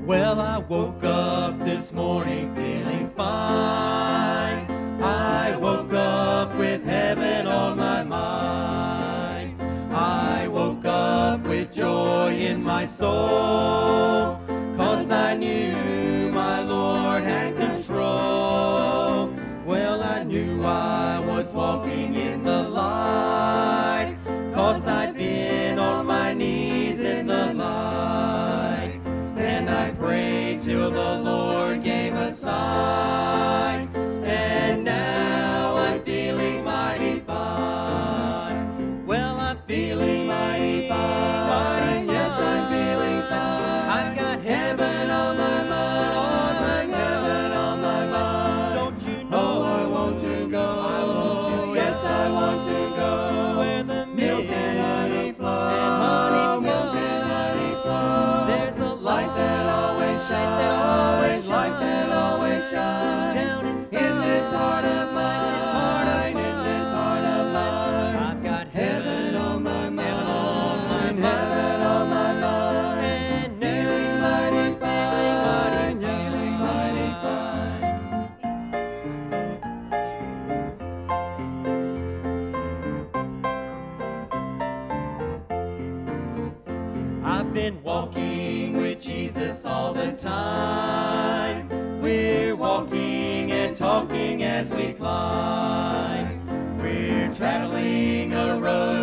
Well, I woke up this morning feeling fine. I woke up with heaven on my mind. I woke up with joy in my soul, 'cause I knew my Lord had control. Well, I knew I was walking in the light, 'cause I'd been on my knees in the light. And I prayed till the Lord gave a sign, and now I'm feeling mighty fine. Well, I'm feeling mighty fine, yes, I'm feeling fine. I've got heaven on my mind, heaven on my mind. Don't you know? Oh, I want to go, I want to, yes, I want to go, where the milk and honey flow, milk and honey flow. There's a light that always shines, light that always shines down inside in this heart of mine, in this heart of mine. I've got heaven on my mind, heaven on my mind, and feeling mighty fine, feeling mighty fine. I've been walking with Jesus all the time. We're walking and talking as we climb. We're traveling a road